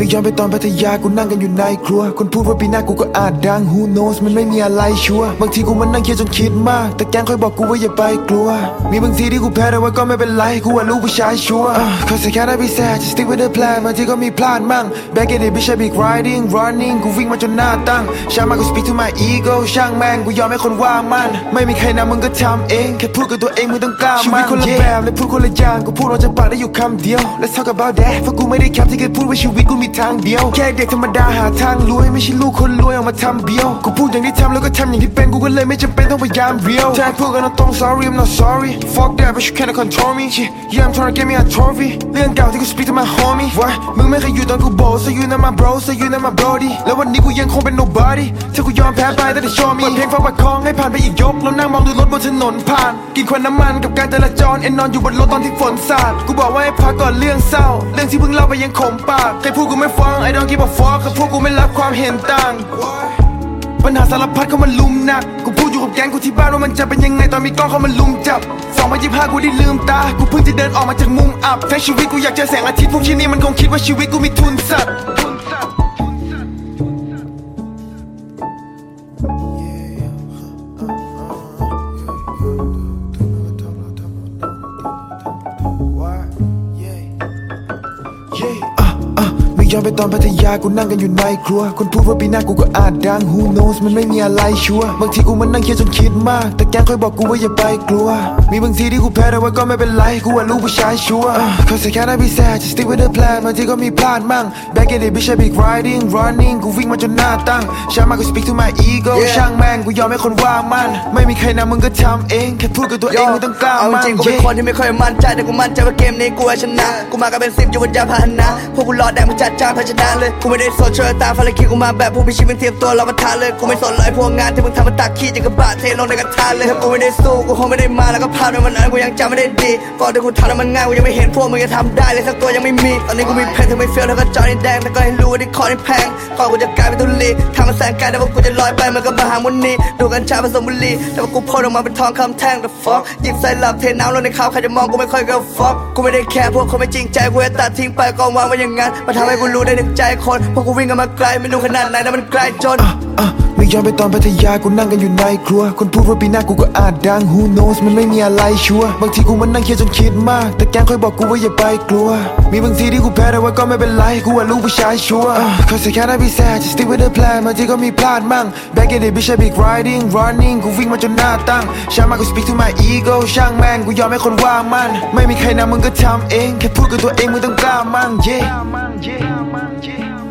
ย้อนไปตอนพัทยากูนั่งกันอยู่ในครัวคนพูดว่าปีหน้ากูก็อาจดัง Who knows มันไม่มีอะไรชัวร์บางทีกูมันนั่งเครียดจนคิดมากแต่แกงคอยบอกกูว่าอย่าไปกลัวมีบางทีที่กูแพ้แต่ว่าก็ไม่เป็นไรกูว่าลูกผู้ชายชัวร์Cause I gotta be sad just stick with the plan บางทีก็มีพลาดมั่ง Back in it bitch I be riding running กูวิ่งมาจนหน้าตั้งช่างมันกู speak to my ego ช่างแม่งกูยอมให้คนว่ามันไม่มีใครนำมึงก็ทำเองแค่พูดกับตัวเองมึงต้องกล้ามันชีวิตคนละแบบและพูดคนละอย่างกูพูดออกจากปากได้อยู่คำเดียว Let's talk about that เพราะกูไม่ได้แคปที่เคยพูดว่าชีวิตกูมีทางเดียวแค่เด็กธรรมดาหาทางรวยไม่ใช่ลูกคนรวยออกมาทำเบี้ยวกูพูดอย่างที่ทำแล้วก็ทำอย่างที่เป็นกูก็เลยไม่จำเป็นต้องพยายามเรียวถ้าพูดกันตรง sorry I'm not sorry fuck that but you can't control me yeah I'm trying to get me a trophy เรื่องเก่าที่กู speak to my homie What มึงไม่เคยอยู่ตอนกูโบ so you not my bro so you not my brody แล้ววันนี้กูยังคงเป็น nobody ถ้ากูยอมแพ้ไปแต่ได้ show me เปิดเพลงฟังประคองให้ผ่านไปอีกยกแล้วนั่งมองดูรถบนถนนผ่านกินควันน้ำมันกับการจราจรนอนอยู่บนรถตอนที่ฝนสาดกูบอกว่าให้พักก่อนเรื่องเศร้าเรื่องที่เพิ่งเล่าไปยังขมปากใครพูดกูไม่ฟัง I don't give a fuck ใครพูดกูไม่รับความเห็นต่างปัญหาสารพัดเข้ามาลุมหนักกูพูดอยู่กับแก๊งกูที่บ้านว่ามันจะเป็นยังไงตอนมีกล้องเข้ามาลุมจับ2025กูได้ลืมตากูเพิ่งจะเดินออกมาจากมุมอับแฟนชีวิตกูอยากเจอแสงอาทิตย์พวกที่นี่มันคงคิดว่าชีวิตกูมีทุนสัตว์ย้อนไปตอนพัทยากูนั่งกันอยู่ในครัวคนพูดว่าปีหน้ากูก็อาจดัง Who knows มันไม่มีอะไรชัวร์บางทีกูมันนั่งเครียดจนคิดมากแต่แกงคอยบอกกูว่าอย่าไปกลัวมีบางทีที่กูแพ้แต่ว่าก็ไม่เป็นไรกูว่าลูกผู้ชายชัวร์ Cause I gotta be sad just stick with the plan บางทีก็มีพลาดมั่ง Back in it bitch I be riding running กูวิ่งมาจนหน้าตั้งช่างมันกู speak to my ego ช่างแม่งกูยอมให้คนว่ามันไม่มีใครนำมึงก็ทำเองแค่พูดกับตัวเองมึงต้องกล้ามันจริงกูเป็นคนที่ไม่ค่อยมั่นใจแต่กูมั่นใจว่าเกมนี้กูชนะกูมากันเป็น10อยู่บนยานพาหนะพวกกูรอแดงมึงจัดจานภาชนะเลยกูไม่ได้สนเชิญตาฟันเลยคิดกูมาแบบผู้พิชิตมึงเทียบตัวเรามาทานเลยกูไม่สนเลยพวกงานที่มึงทำมันตักขี้จะกระบะเทลงในกระทะเลยถ้ากูไม่ได้สู้กูคงไม่ได้มาแล้วก็พลาดในวันนั้นกูยังจำไม่ได้ดีก่อนที่กูทำแล้วมันง่ายกูยังไม่เห็นพวกมึงจะทำได้เลยสักตัวยังไม่มีตอนนี้กูมีเพลงถึงไม่เฟี้ยวเท่ากับจอนี่แดงแต่ก็ให้รู้ว่าที่คอนี่แพงก่อนกูจะกลายเป็นตุลีทำมาแสนไกลแต่ว่ากูจะลอยไปมันก็มหามุนีดูกัญชาผสมบุหรี่แต่ว่ากูพ่นออกมาเป็นทองคำแท่ง the fuck หยิบใส่หลับเทน้ำลงในข้าวใครจะมองกูไม่ค่อยก็ fuck กูไม่ได้แคร์พวกคนไม่จริงใจกูจะตัดทิ้งไปกองวางไว้อย่างนั้นมาทำให้กูรู้ได้ถึงใจคนพวกกูวิ่งกันมาไกลไม่รู้ขนาดไหนแต่มันไกลจนไม่ย้อนไปตอนพัทยากูนั่งกันอยู่ในครัวคนพูดว่าปีหน้ากูก็อาจดัง Who knows มันไม่มีอะไรชัวร์บางทีกูมันนั่งเครียดจนคิดมากแต่แกงคอยบอกกูว่าอย่าไปกลัวมีบางทีที่กูแพ้แต่ว่าก็ไม่เป็นไรกูว่าลูกผู้ชายชัวร์ Cause I gotta be sad just stick with the plan บางทีก็มีพลาดมั่ง Back in it bitch I be riding running กูวิ่งมาจนหน้าตั้งช่างมันกู speak to my ego ช่างแม่งกูยอมให้คนว่ามันไม่มีใครนำมึงก็ทำเองแค่พูดกับตัวเองมึงต้องกล้ามั่ง